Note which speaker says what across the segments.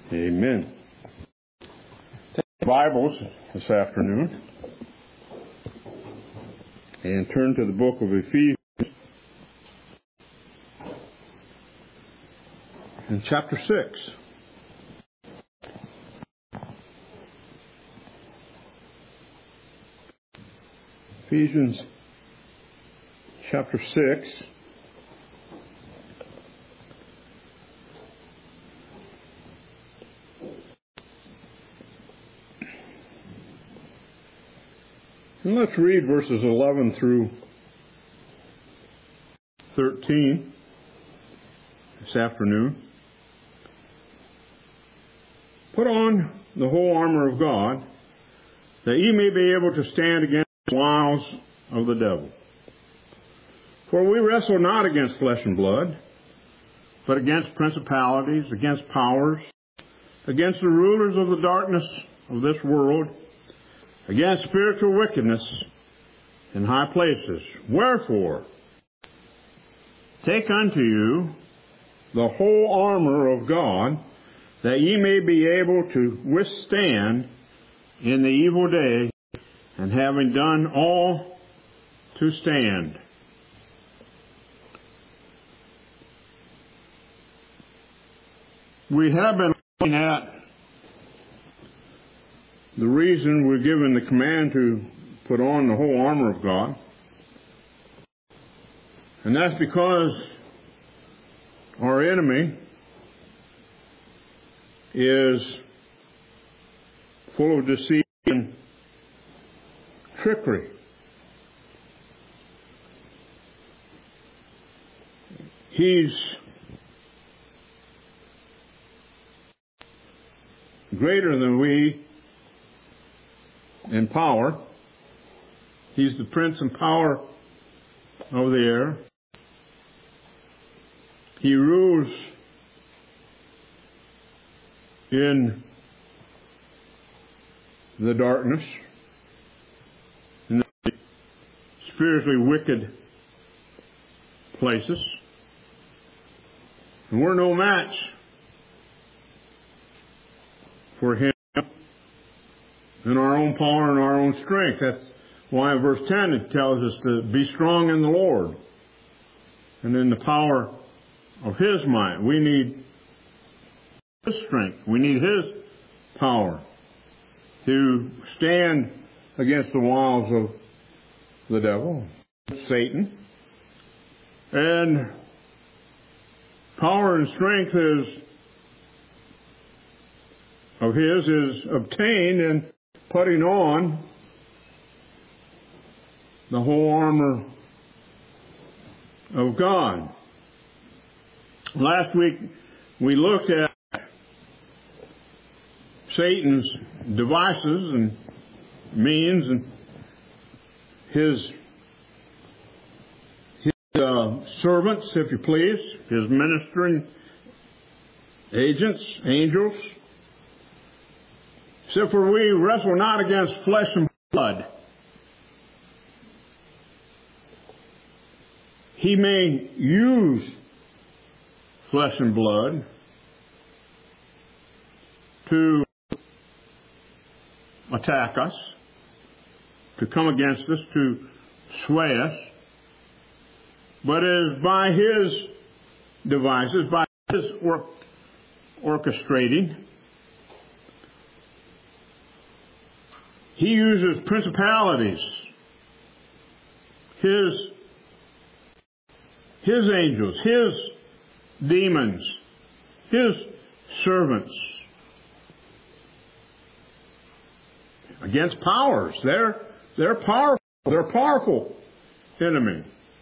Speaker 1: Amen. Take your Bibles this afternoon and turn to the book of Ephesians in chapter 6. Ephesians chapter 6. And let's read verses 11 through 13 this afternoon. Put on the whole armor of God, that ye may be able to stand against the wiles of the devil. For we wrestle not against flesh and blood, but against principalities, against powers, against the rulers of the darkness of this world, against spiritual wickedness in high places. Wherefore, take unto you the whole armor of God, that ye may be able to withstand in the evil day, and having done all, to stand. We have been looking at the reason we're given the command to put on the whole armor of God. And that's because our enemy is full of deceit and trickery. He's greater than we in power. He's the prince and power of the air. He rules in the darkness, in the spiritually wicked places. And we're no match for him in our own power and our own strength. That's why in verse 10 it tells us to be strong in the Lord and in the power of His might. We need His strength. We need His power to stand against the wiles of the devil, Satan. And power and strength of His is obtained in putting on the whole armor of God. Last week we looked at Satan's devices and means and his servants, if you please, his ministering agents, angels. So for we wrestle not against flesh and blood. He may use flesh and blood to attack us, to come against us, to sway us, but it is by His devices, by His orchestrating. He uses principalities, His angels, His demons, His servants, against powers. They're powerful. They're a powerful enemy.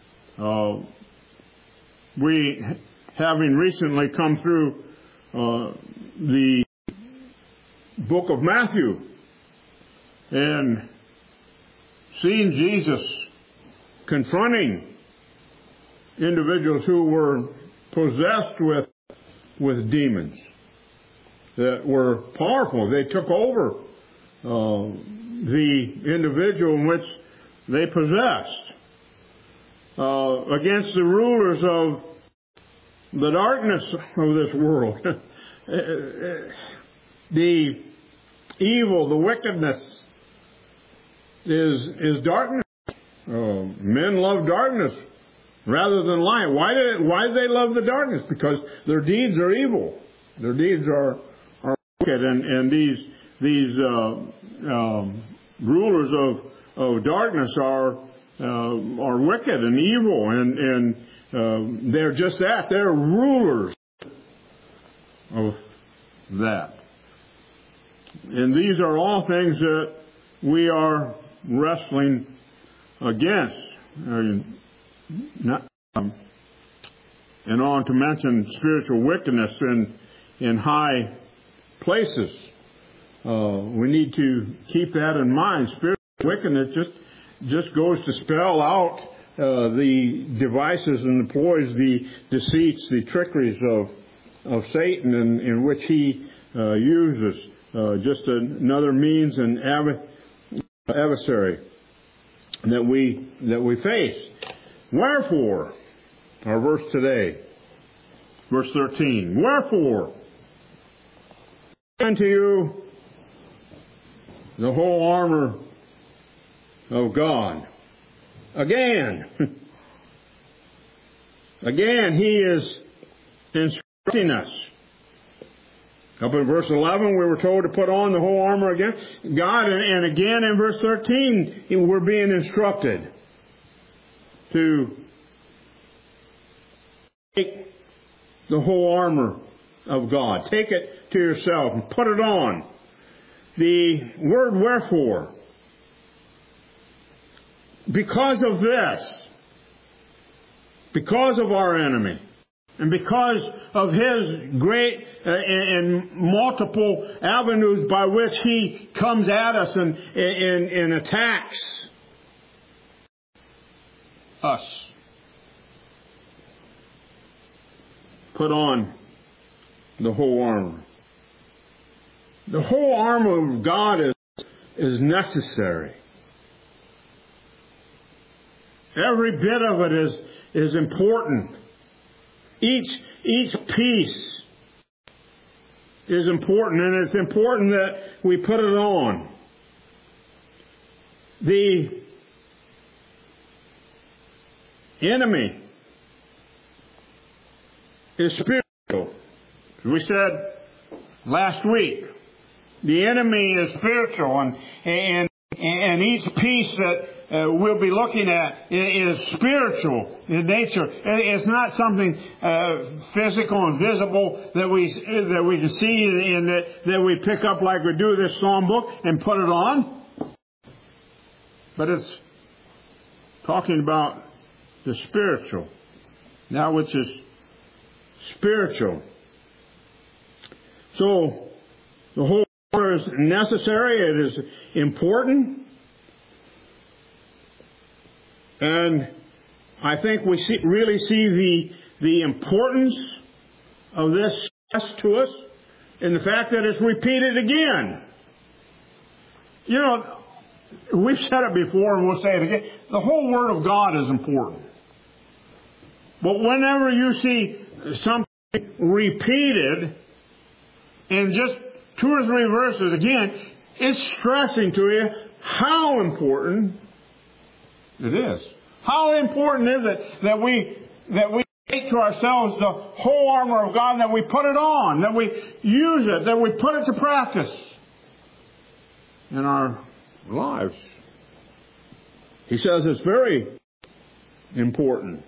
Speaker 1: We, having recently come through the book of Matthew and seeing Jesus confronting individuals who were possessed with demons that were powerful. They took over the individual in which they possessed. Against the rulers of the darkness of this world. the evil, the wickedness is darkness. Men love darkness rather than light. Why do they love the darkness? Because their deeds are evil. Their deeds are wicked, and these rulers of darkness are wicked and evil, and they're just that. They're rulers of that. And these are all things that we are wrestling against. And on to mention spiritual wickedness in high places. We need to keep that in mind. Spiritual wickedness just goes to spell out the devices and the ploys, the deceits, the trickeries of Satan in which he uses. Just another means and adversary that we face. Wherefore, our verse today, verse 13. Wherefore, unto you the whole armor of God. Again, he is instructing us. Up in verse 11, we were told to put on the whole armor again. God, and again in verse 13, we're being instructed to take the whole armor of God. Take it to yourself and put it on. The word wherefore. Because of this, because of our enemy, and because of his great and multiple avenues by which he comes at us and attacks us, put on the whole armor. The whole armor of God is necessary. Every bit of it is important. Each piece is important, and it's important that we put it on. The enemy is spiritual. As we said last week, the enemy is spiritual, and each piece that we'll be looking at is spiritual in nature. It's not something physical and visible that we can see and that we pick up like we do this psalm book and put it on. But it's talking about the spiritual, that which is spiritual. So the whole armor is necessary. It is important. And I think we really see the importance of this to us in the fact that it's repeated again. You know, we've said it before and we'll say it again. The whole Word of God is important. But whenever you see something repeated in just 2 or 3 verses again, it's stressing to you how important it is. How important is it that we take to ourselves the whole armor of God, that we put it on, that we use it, that we put it to practice in our lives? He says it's very important.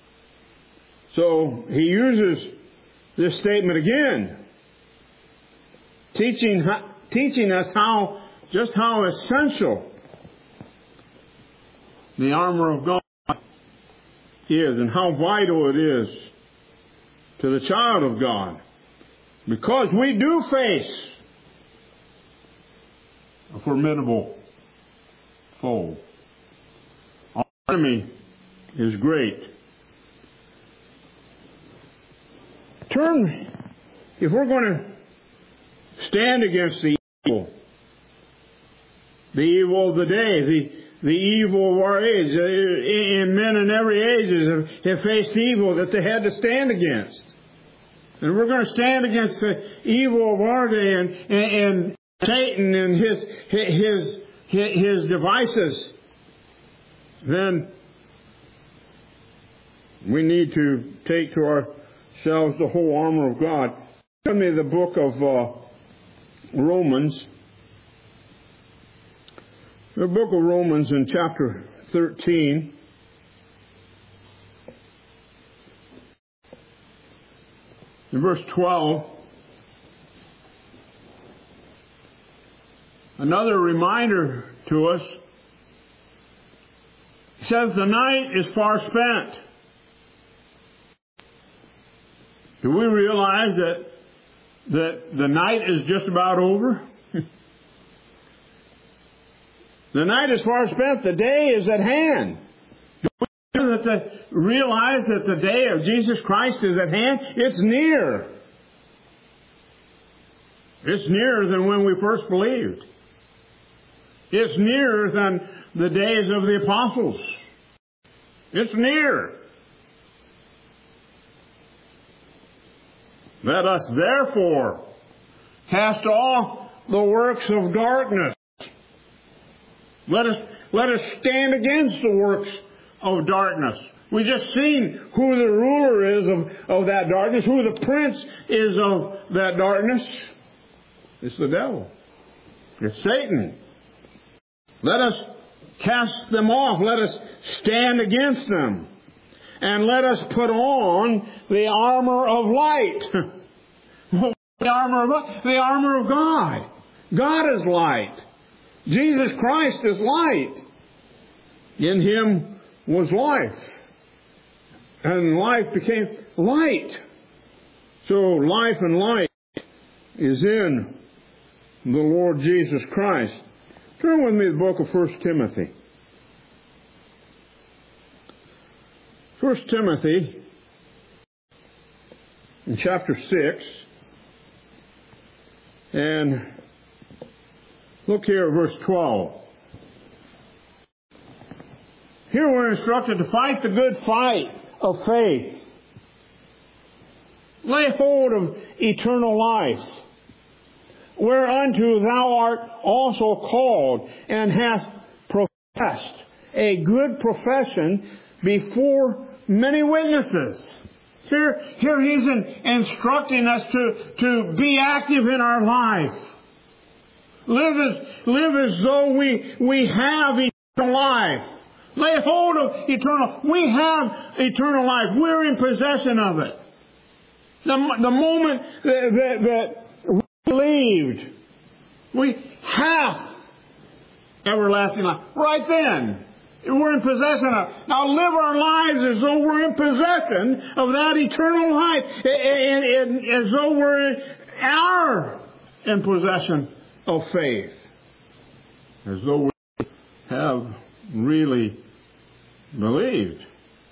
Speaker 1: So he uses this statement again, teaching us how essential the armor of God is and how vital it is to the child of God. Because we do face a formidable foe. Our enemy is great. If we're going to stand against the evil of the day, the evil of our age, and men in every age have faced evil that they had to stand against. And we're going to stand against the evil of our day and Satan and his devices. Then we need to take to ourselves the whole armor of God. Give me the book of Romans. The book of Romans in chapter 13. In verse 12, another reminder to us. It says, the night is far spent. Do we realize that the night is just about over? The night is far spent. The day is at hand. Do we realize that the day of Jesus Christ is at hand? It's near. It's nearer than when we first believed. It's nearer than the days of the apostles. It's near. Let us therefore cast off the works of darkness. Let us stand against the works of darkness. We just seen who the ruler is of that darkness, who the prince is of that darkness. It's the devil. It's Satan. Let us cast them off. Let us stand against them. And let us put on the armor of light. The armor of God. God is light. Jesus Christ is light. In Him was life. And life became light. So life and light is in the Lord Jesus Christ. Turn with me to the book of 1 Timothy. 1 Timothy in chapter 6. And look here at verse 12. Here we're instructed to fight the good fight of faith. Lay hold of eternal life, whereunto thou art also called, and hast professed a good profession before many witnesses. Here he's instructing us to be active in our life. Live as though we have eternal life. Lay hold of eternal. We have eternal life. We're in possession of it. The moment that we believed, we have everlasting life. Right then, we're in possession of it. Now live our lives as though we're in possession of that eternal life, and as though we're in possession of faith, as though we have really believed.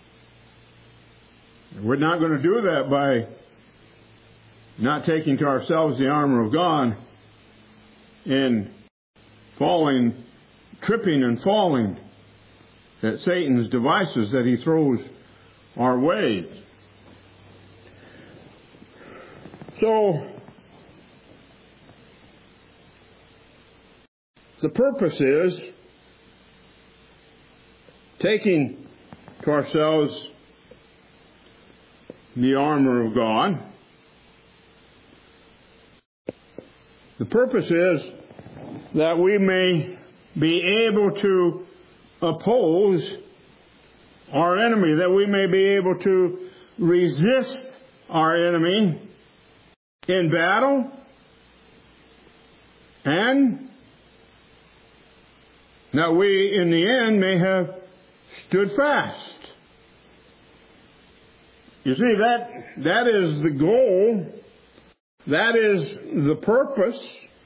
Speaker 1: We're not going to do that by not taking to ourselves the armor of God and tripping and falling at Satan's devices that he throws our way. So, the purpose is taking to ourselves the armor of God. The purpose is that we may be able to oppose our enemy, that we may be able to resist our enemy in battle, and that we, in the end, may have stood fast. You see, that is the goal. That is the purpose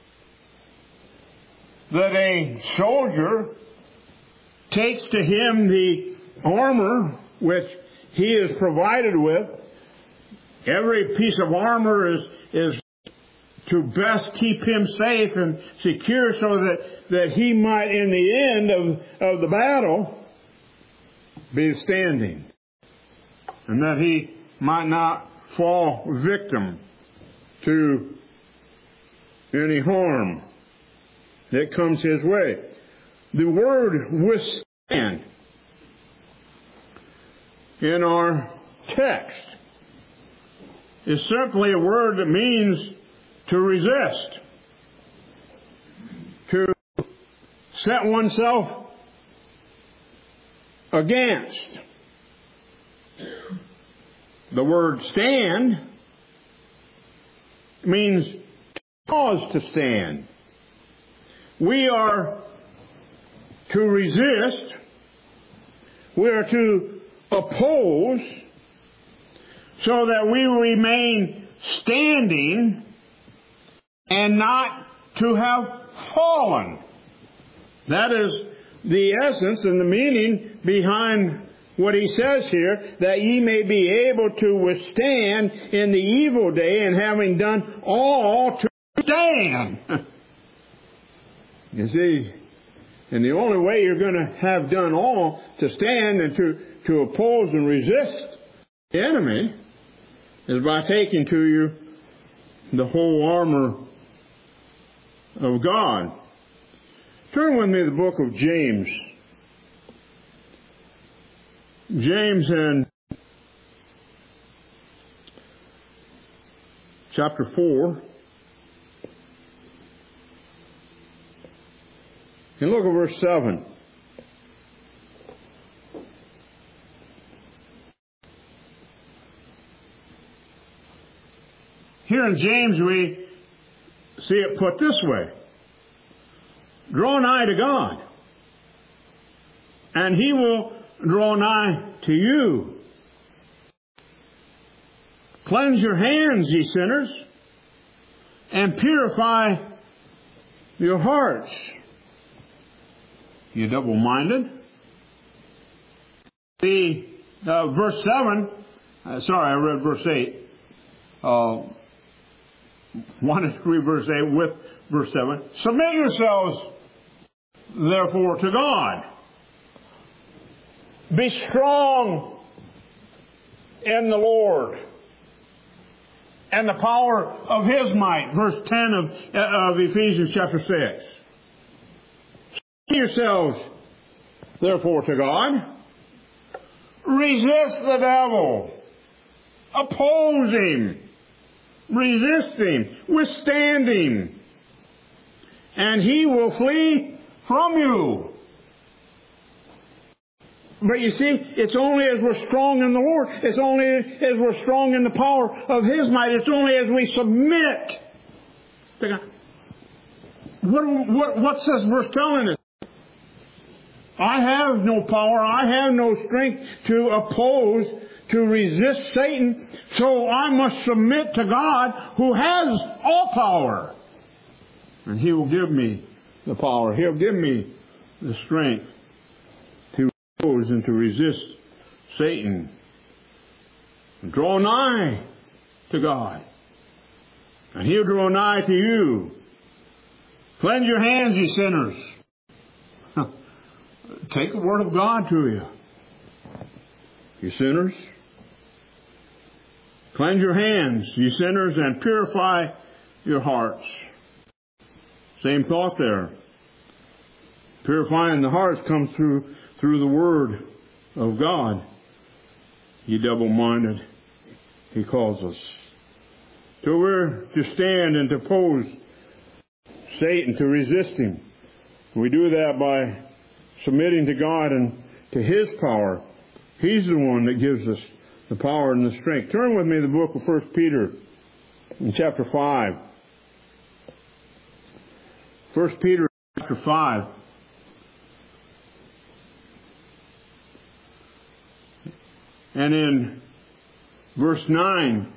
Speaker 1: that a soldier takes to him the armor which he is provided with. Every piece of armor is to best keep him safe and secure so that he might, in the end of the battle, be standing. And that he might not fall victim to any harm that comes his way. The word withstand in our text is simply a word that means to resist, to set oneself against. The word stand means cause to stand. We are to resist. We are to oppose so that we remain standing and not to have fallen. That is the essence and the meaning behind what he says here, that ye may be able to withstand in the evil day, and having done all to stand. You see, and the only way you're going to have done all to stand and to oppose and resist the enemy is by taking to you the whole armor of God. Turn with me to the book of James. James in chapter 4. And look at verse 7. Here in James we see it put this way. Draw nigh to God, and He will draw nigh to you. Cleanse your hands, ye sinners, and purify your hearts, you double-minded. The verse 7, I read verse 8. Wanted to read verse 8 with verse 7. Submit yourselves, therefore, to God. Be strong in the Lord and the power of His might. Verse 10 of Ephesians chapter 6. Submit yourselves, therefore, to God. Resist the devil. Oppose him. Resist him. Withstand him. And he will flee from you. But you see, it's only as we're strong in the Lord, it's only as we're strong in the power of His might, it's only as we submit to God. What's this verse telling us? I have no power, I have no strength to oppose, to resist Satan, so I must submit to God who has all power. And He will give me the power. He'll give me the strength to oppose and to resist Satan. Draw nigh to God, and He'll draw nigh to you. Cleanse your hands, ye sinners. Take the Word of God to you, you sinners. Cleanse your hands, ye sinners, and purify your hearts. Same thought there. Purifying the hearts comes through the Word of God. Ye double-minded, He calls us. So we're to stand and to oppose Satan, to resist him. We do that by submitting to God and to His power. He's the one that gives us the power and the strength. Turn with me to the book of 1 Peter in chapter 5. 1 Peter chapter 5. And in verse 9,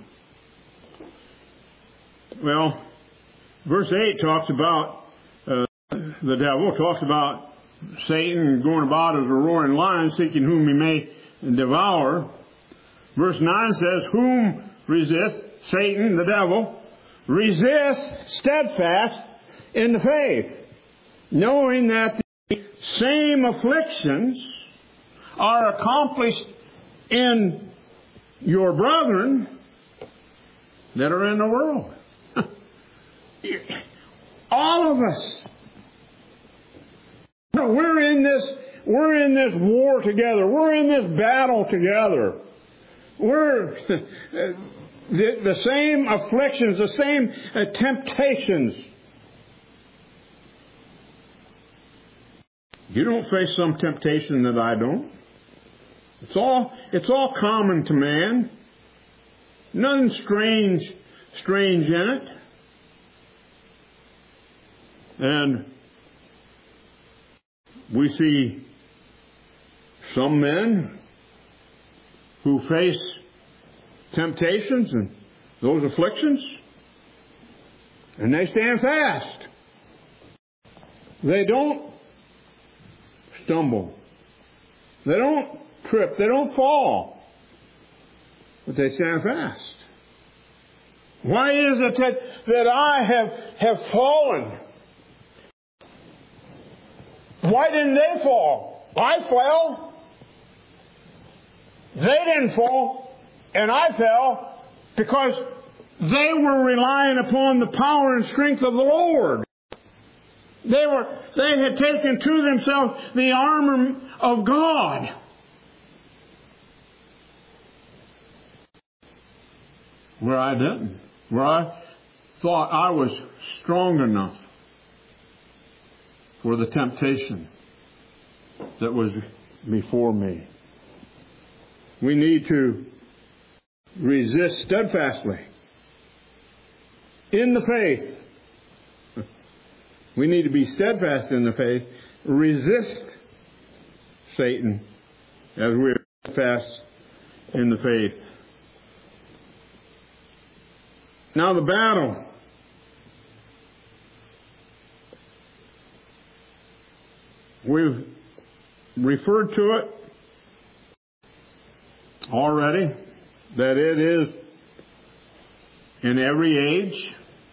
Speaker 1: verse 8 talks about the devil, talks about Satan going about as a roaring lion, seeking whom he may devour. Verse 9 says, whom resist, Satan, the devil, resist steadfast in the faith, knowing that the same afflictions are accomplished in your brethren that are in the world. All of us. We're in this war together. We're in this battle together. We're the same afflictions, the same temptations. You don't face some temptation that I don't. It's all common to man. Nothing strange in it. And we see some men who face temptations and those afflictions, and they stand fast. They don't stumble. They don't trip. They don't fall. But they stand fast. Why is it that I have fallen? Why didn't they fall? I fell. They didn't fall, and I fell because they were relying upon the power and strength of the Lord. They had taken to themselves the armor of God. Where I didn't. Where I thought I was strong enough for the temptation that was before me. We need to resist steadfastly in the faith. We need to be steadfast in the faith. Resist Satan as we are steadfast in the faith. Now the battle. We've referred to it already, that it is in every age.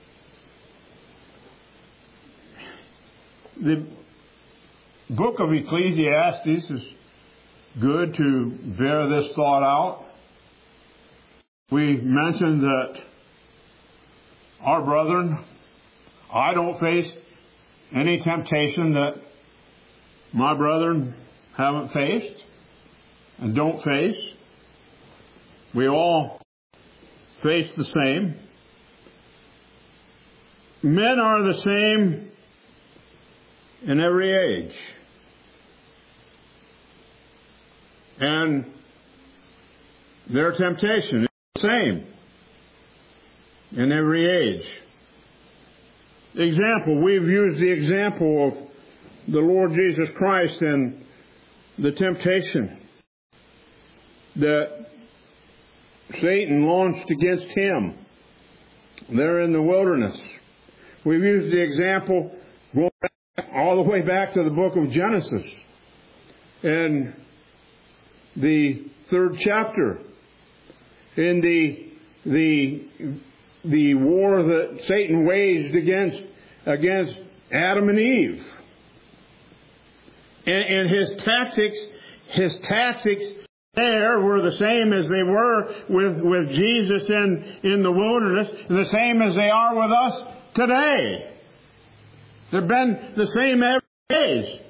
Speaker 1: The book of Ecclesiastes is good to bear this thought out. We mentioned that our brethren, I don't face any temptation that my brethren haven't faced and don't face. We all face the same. Men are the same in every age. And their temptation is the same in every age. Example, we've used the example of the Lord Jesus Christ and the temptation that Satan launched against him there in the wilderness. We've used the example going all the way back to the book of Genesis and the 3rd chapter in the war that Satan waged against Adam and Eve. And his tactics there were the same as they were with Jesus in the wilderness, and the same as they are with us today. They've been the same every day.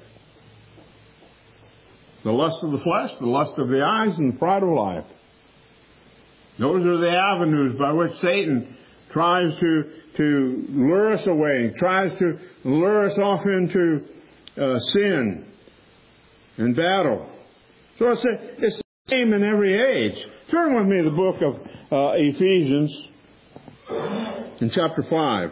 Speaker 1: The lust of the flesh, the lust of the eyes, and the pride of life. Those are the avenues by which Satan tries to lure us away, tries to lure us off into sin and battle. So it's the same in every age. Turn with me to the book of Ephesians in chapter 5.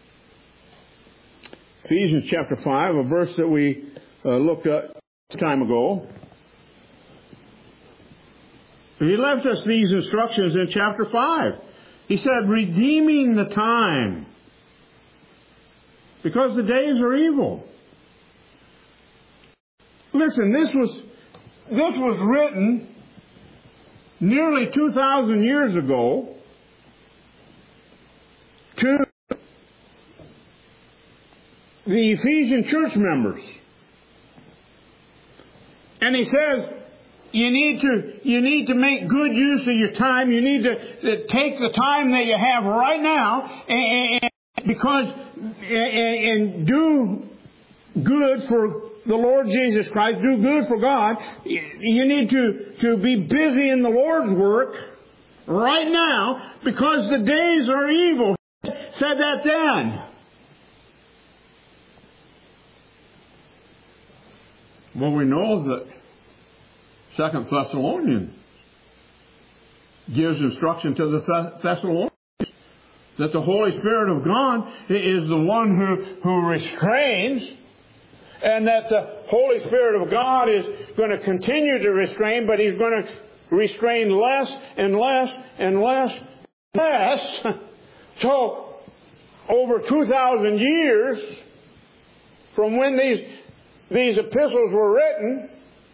Speaker 1: Ephesians chapter 5, a verse that we looked at some time ago. He left us these instructions in chapter 5. He said, redeeming the time, because the days are evil. Listen, this was written nearly 2,000 years ago to the Ephesian church members. And he says, You need to make good use of your time. You need to take the time that you have right now and do good for the Lord Jesus Christ. Do good for God. You need to be busy in the Lord's work right now, because the days are evil. Said that then. Well, we know that 2 Thessalonians gives instruction to the Thessalonians that the Holy Spirit of God is the one who restrains, and that the Holy Spirit of God is going to continue to restrain, but He's going to restrain less and less and less and less. So, over 2,000 years from when these epistles were written,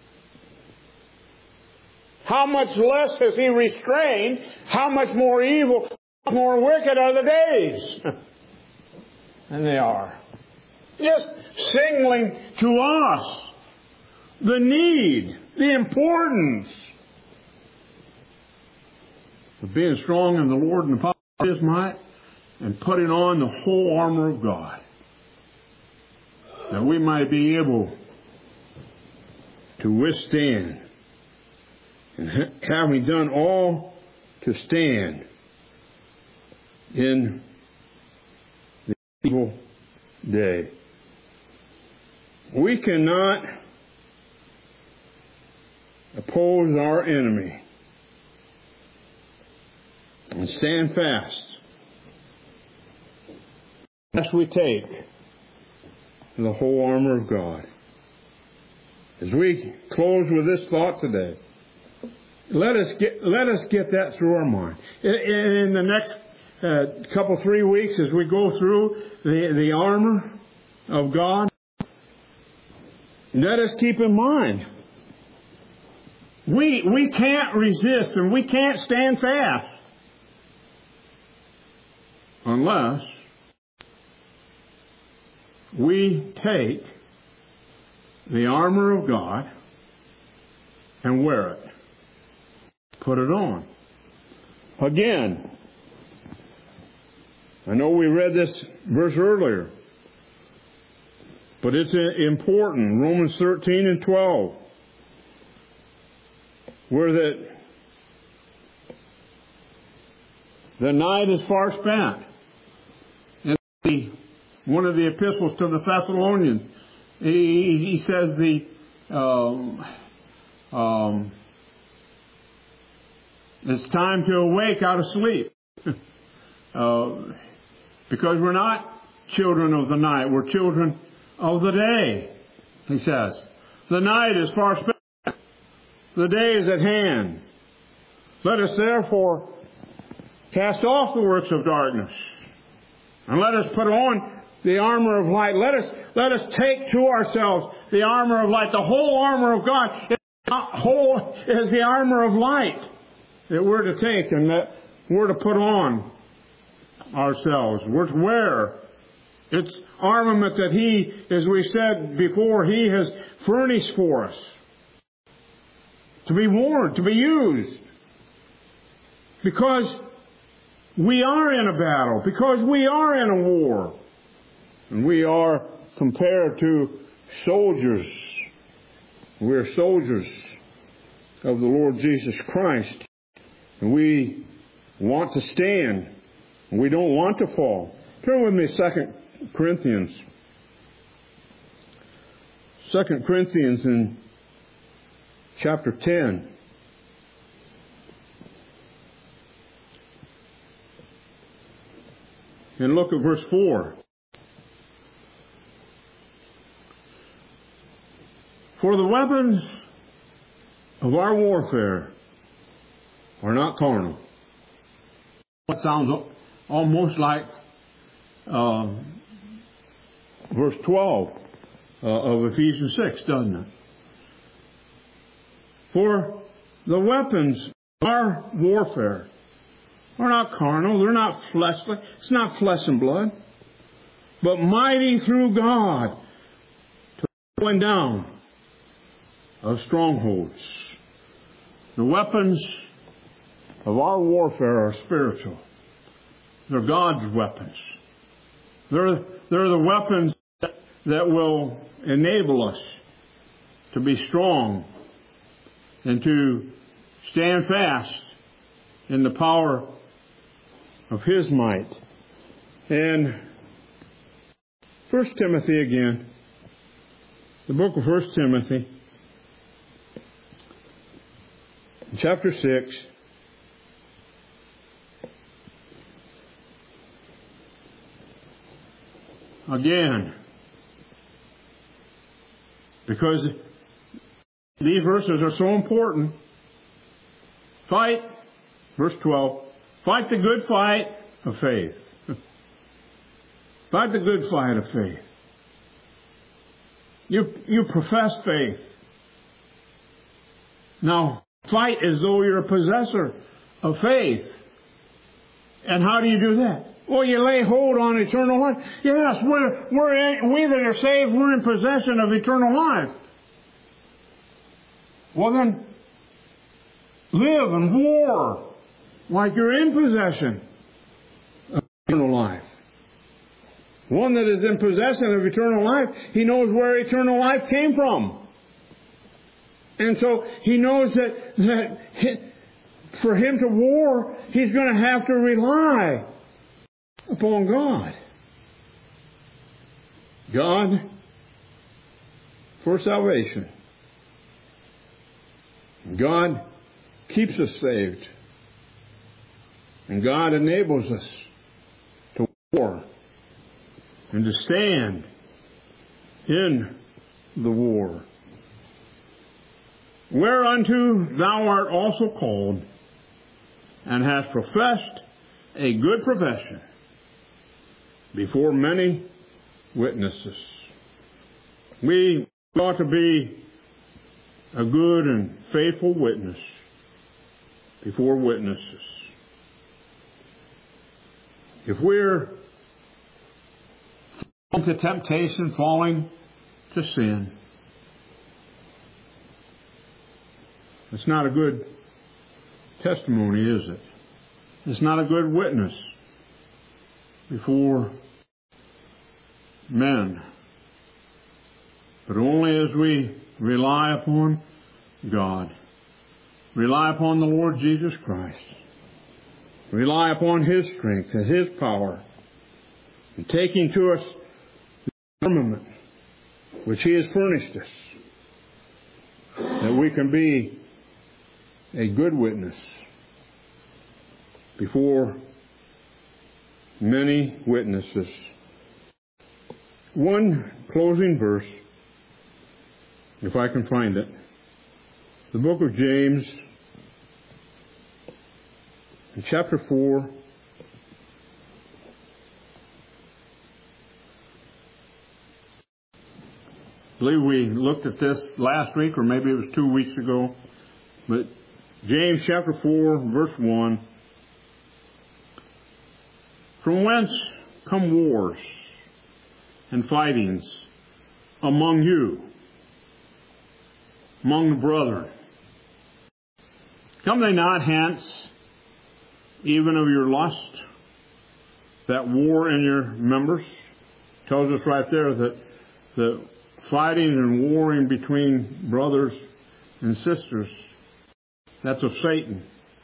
Speaker 1: how much less has He restrained? How much more evil, more wicked are the days? And they are. Just signaling to us the need, the importance of being strong in the Lord and the power of His might, and putting on the whole armor of God, that we might be able to withstand, and having done all, to stand in the evil day. We cannot oppose our enemy and stand fast unless we take the whole armor of God. As we close with this thought today, let us get that through our mind. In the next couple 3 weeks, as we go through the armor of God, let us keep in mind we can't resist and we can't stand fast unless we take the armor of God and wear it. Put it on. Again, I know we read this verse earlier, but it's important. Romans 13 and 12, where the night is far spent. And one of the epistles to the Thessalonians, he says it's time to awake out of sleep. Because we're not children of the night, we're children of the day, he says. The night is far spent, the day is at hand. Let us therefore cast off the works of darkness, and let us put on the armor of light. Let us take to ourselves the armor of light. The whole armor of God is the armor of light that we're to take and that we're to put on ourselves. We're to wear. It's armament that He, as we said before, He has furnished for us to be worn, to be used. Because we are in a battle, because we are in a war, and we are compared to soldiers. We're soldiers of the Lord Jesus Christ, and we want to stand. We don't want to fall. Turn with me 2 Corinthians. 2 Corinthians in chapter 10. And look at verse 4. For the weapons of our warfare are not carnal. That sounds almost like verse 12 of Ephesians 6, doesn't it? For the weapons of our warfare are not carnal, they're not fleshly, it's not flesh and blood, but mighty through God to the pulling down of strongholds, The weapons of our warfare are spiritual. They're God's weapons. They're the weapons that will enable us to be strong and to stand fast in the power of His might. And 1 Timothy again, the book of 1 Timothy, chapter 6, again, because these verses are so important. Fight, verse 12, fight the good fight of faith. Fight the good fight of faith. You profess faith. Now, fight as though you're a possessor of faith. And how do you do that? Well, you lay hold on eternal life. Yes, we that are saved, we're in possession of eternal life. Well then, live and war like you're in possession of eternal life. One that is in possession of eternal life, he knows where eternal life came from. And so he knows that for him to war, he's going to have to rely upon God. God for salvation. God keeps us saved. And God enables us to war and to stand in the war. Whereunto thou art also called, and hast professed a good profession before many witnesses. We ought to be a good and faithful witness before witnesses. If we're falling to temptation, falling to sin, it's not a good testimony, is it? It's not a good witness before men. But only as we rely upon God, rely upon the Lord Jesus Christ, rely upon His strength and His power, and taking to us the armament which He has furnished us, that we can be a good witness before many witnesses. One closing verse, if I can find it. The book of James, in chapter 4, I believe we looked at this last week, or maybe it was 2 weeks ago. But James chapter 4, verse 1. From whence come wars and fightings among you, among the brethren? Come they not hence, even of your lust, that war in your members? Tells us right there that the fighting and warring between brothers and sisters, that's of Satan.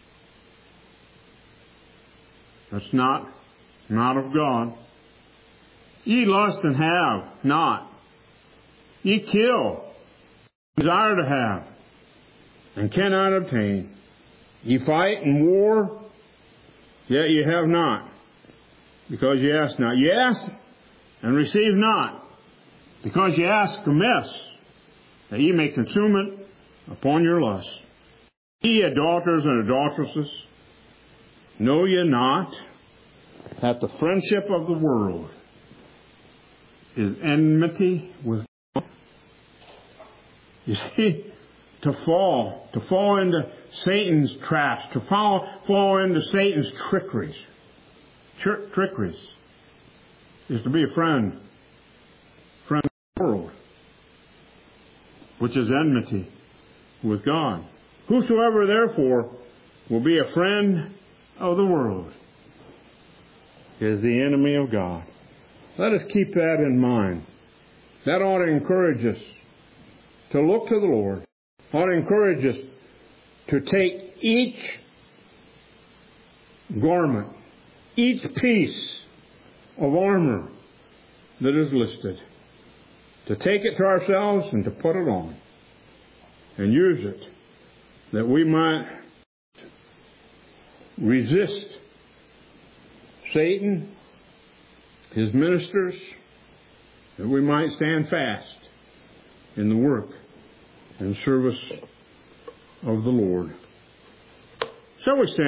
Speaker 1: That's not of God. Ye lust and have not. Ye kill, desire to have, and cannot obtain. Ye fight and war, yet ye have not, because ye ask not. Ye ask and receive not, because ye ask amiss, that ye may consume it upon your lust. Ye adulterers and adulteresses, know ye not that the friendship of the world is enmity with God? You see, to fall into Satan's traps, to fall into Satan's trickeries, is to be a friend of the world, which is enmity with God. Whosoever therefore will be a friend of the world is the enemy of God. Let us keep that in mind. That ought to encourage us to look to the Lord. Ought to encourage us to take each garment, each piece of armor that is listed, to take it to ourselves and to put it on and use it, that we might resist Satan, his ministers, that we might stand fast in the work and service of the Lord. Shall we stand?